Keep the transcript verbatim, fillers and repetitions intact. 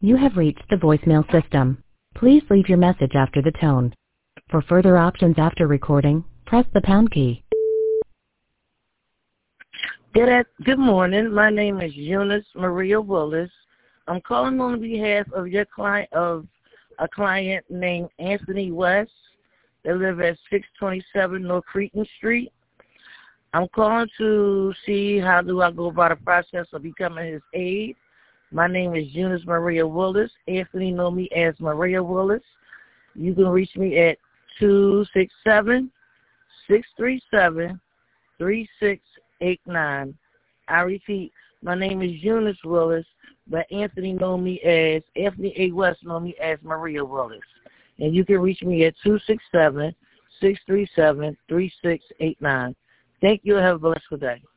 You have reached the voicemail system. Please leave your message after the tone. For further options after recording, press the pound key. Good, good morning. My name is Eunice Maria Willis. I'm calling on behalf of your client, of a client named Anthony West. They live at six twenty-seven North Cretan Street. I'm calling to see how do I go about the process of becoming his aide. My name is Eunice Maria Willis. Anthony know me as Maria Willis. You can reach me at two six seven, six three seven, three six eight nine. I repeat, my name is Eunice Willis, but Anthony know me as, Anthony A. West know me as Maria Willis. And you can reach me at two six seven, six three seven, three six eight nine. Thank you and have a blessed day.